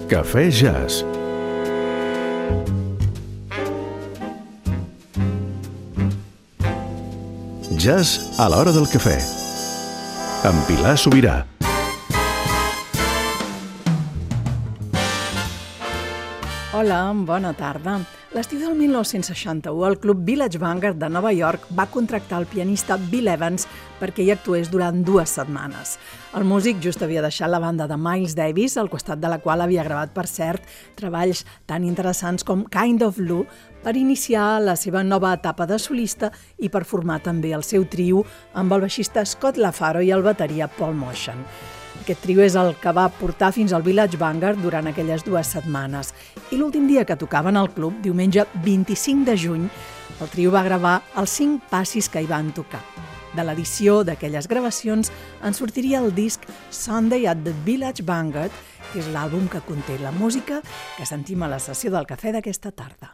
Cafè Jazz. Jazz a l'hora del cafè. Amb Pilar Sobirà. Hola, bona tarda. L'estiu del 1961, el club Village Vanguard de Nova York va contractar el pianista Bill Evans perquè hi actués durant 2 setmanes. El músic just havia deixat la banda de Miles Davis, al costat de la qual havia gravat, per cert, treballs tan interessants com Kind of Blue, per iniciar la seva nova etapa de solista i per formar també el seu trio amb el baixista Scott LaFaro i el bateria Paul Motian. Aquest trio és el que va portar fins al Village Vanguard durant aquelles 2 setmanes. I l'últim dia que tocaven al club, diumenge 25 de juny, el trio va gravar els 5 passis que hi van tocar. De l'edició d'aquelles gravacions en sortiria el disc Sunday at the Village Vanguard, que és l'àlbum que conté la música que sentim a la sessió del cafè d'aquesta tarda.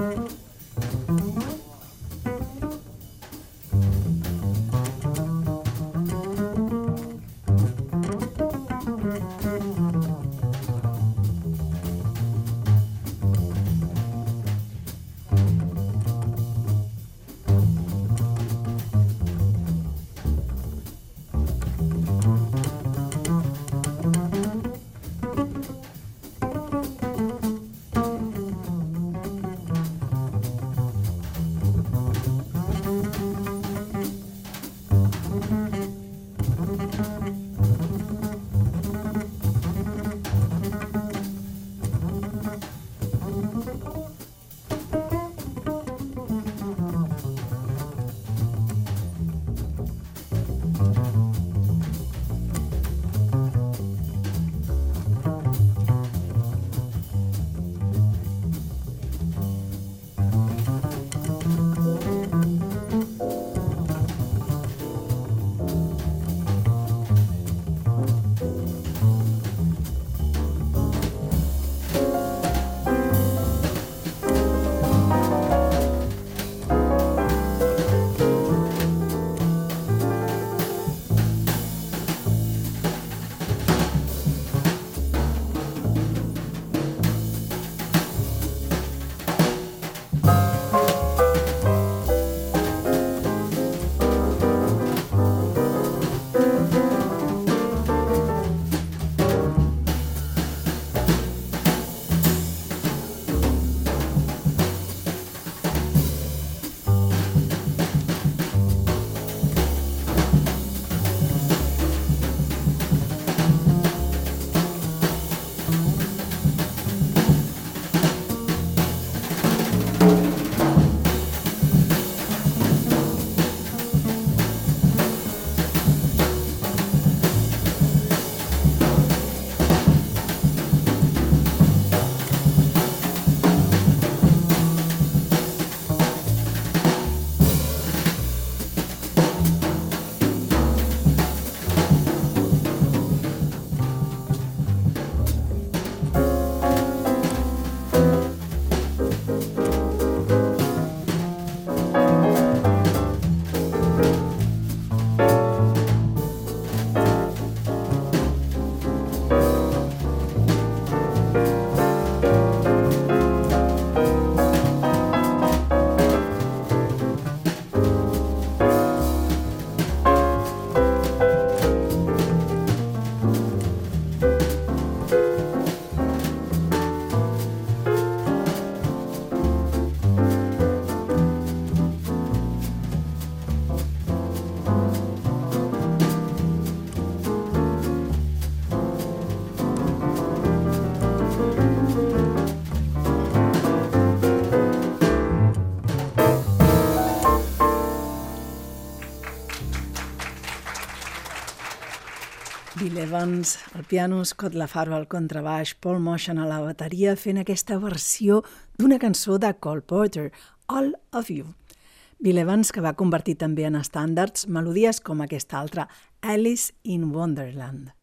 Bill Evans, al piano, Scott LaFaro al contrabaix, Paul Motion a la bateria fent aquesta versió d'una cançó de Cole Porter, All of You. Bill Evans, que va convertir també en estàndards melodies com aquesta altra, Alice in Wonderland.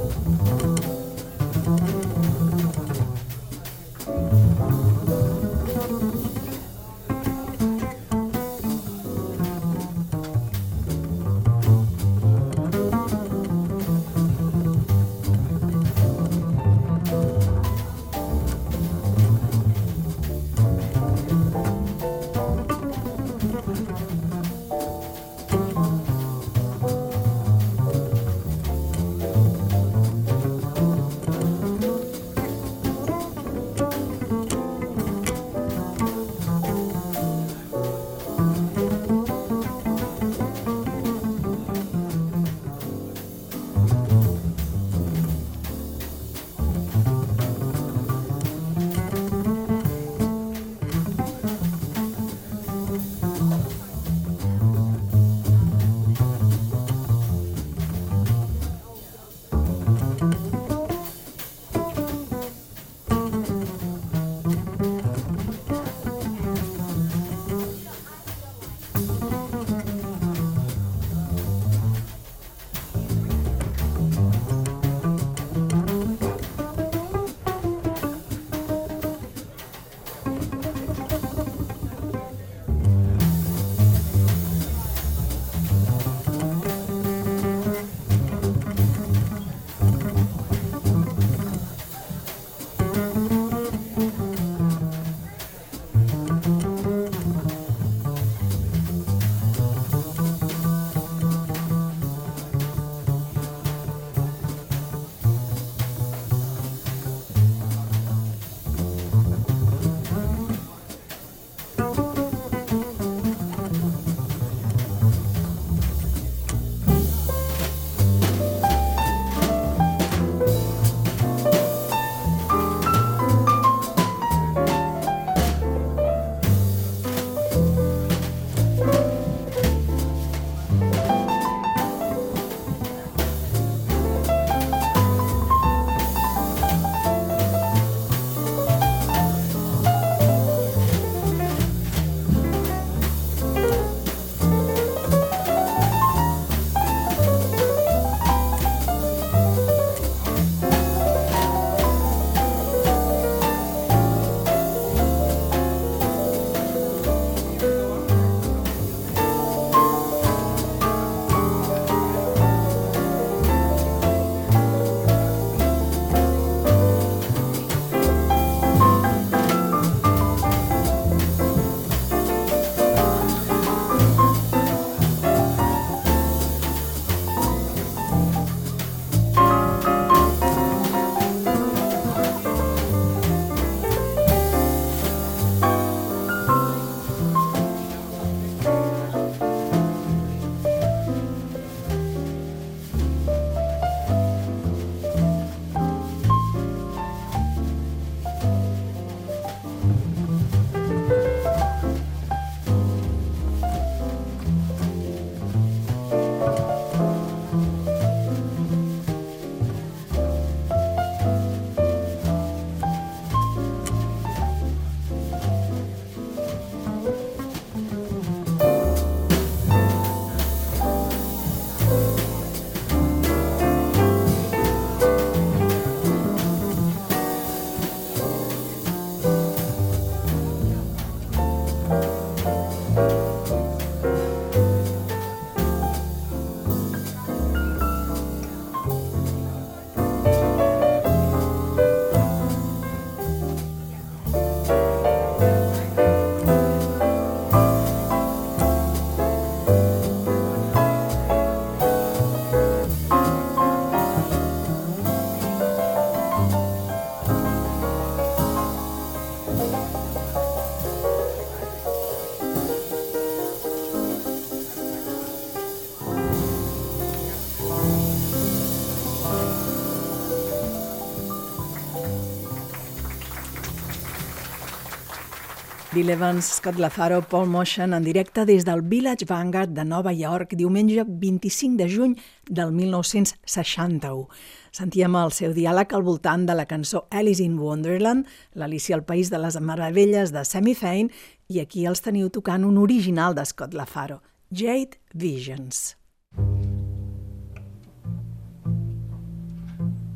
Bill Evans, Scott Lazaro, Paul Motion en directe des del Village Vanguard de Nova York, diumenge 25 de juny del 1961. Sentíem el seu diàleg al voltant de la cançó Alice in Wonderland, l'Alicia al País de les Meravelles de Sammy Fain, i aquí els teniu tocant un original de Scott Lazaro, Jade Visions.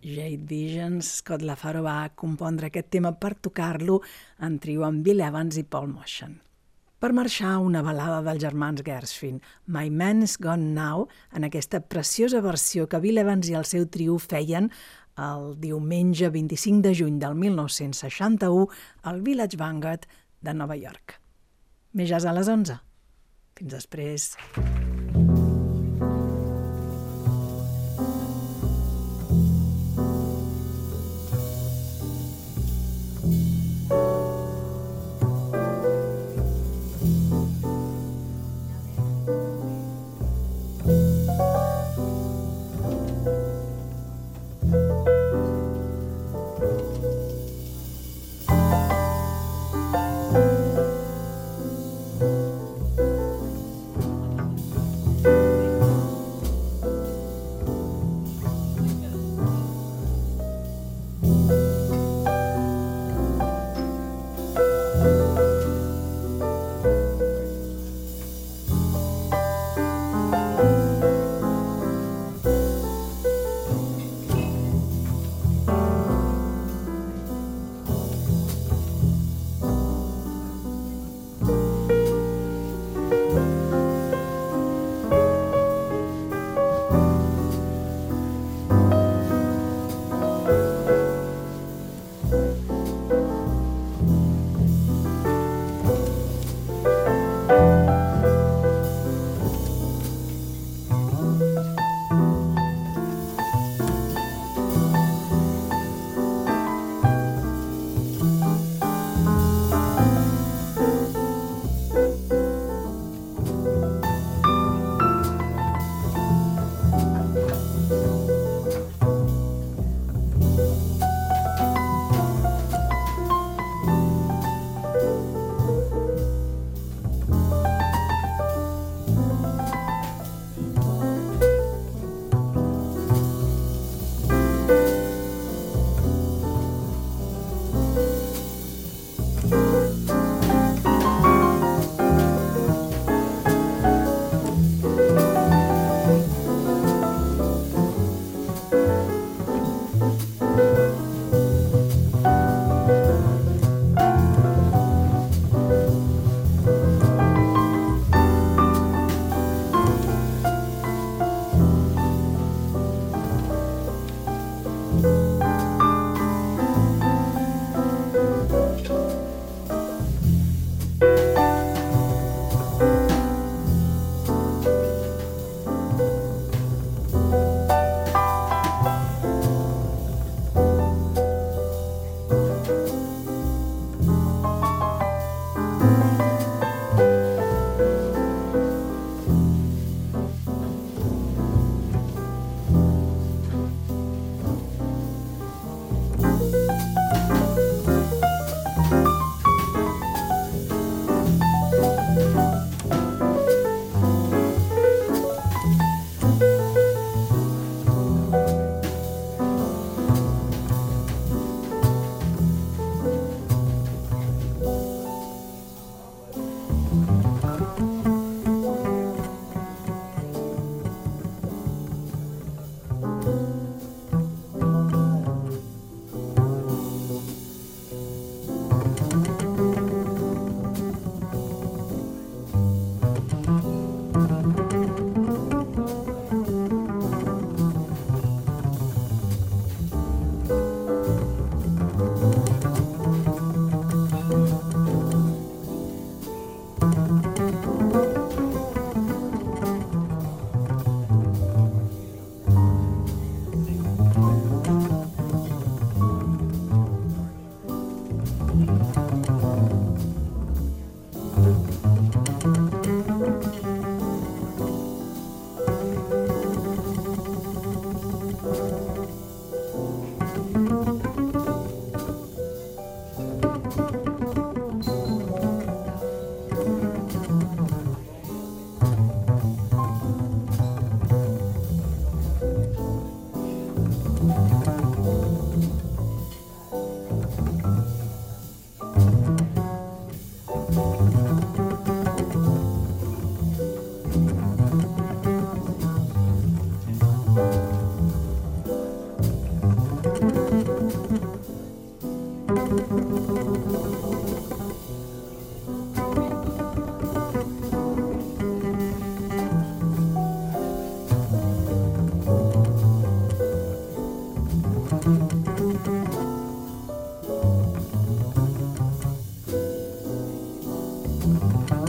Jade Visions, Scott LaFaro va compondre aquest tema per tocar-lo en trio amb Bill Evans i Paul Motion. Per marxar, una balada dels germans Gershwin, My Man's Gone Now, en aquesta preciosa versió que Bill Evans i el seu trio feien el diumenge 25 de juny del 1961 al Village Vanguard de Nova York. Més jazz a les 11. Fins després.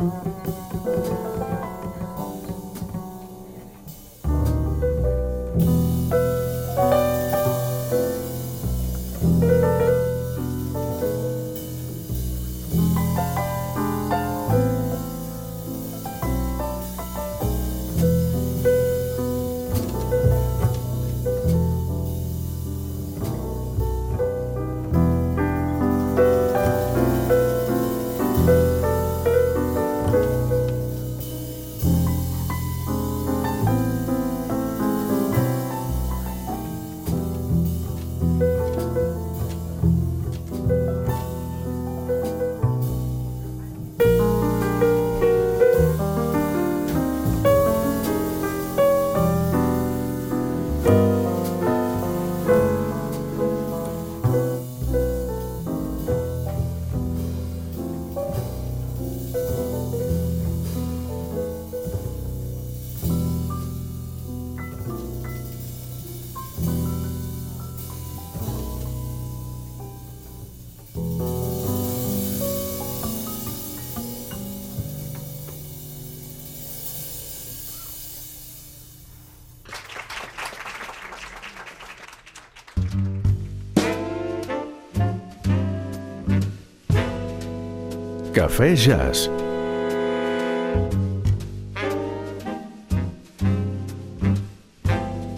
Cafè Jazz.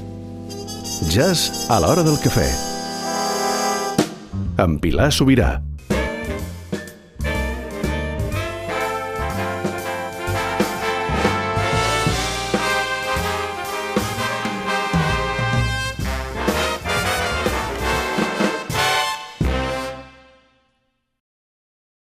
Jazz a l'hora del cafè. Amb Pilar Sobirà.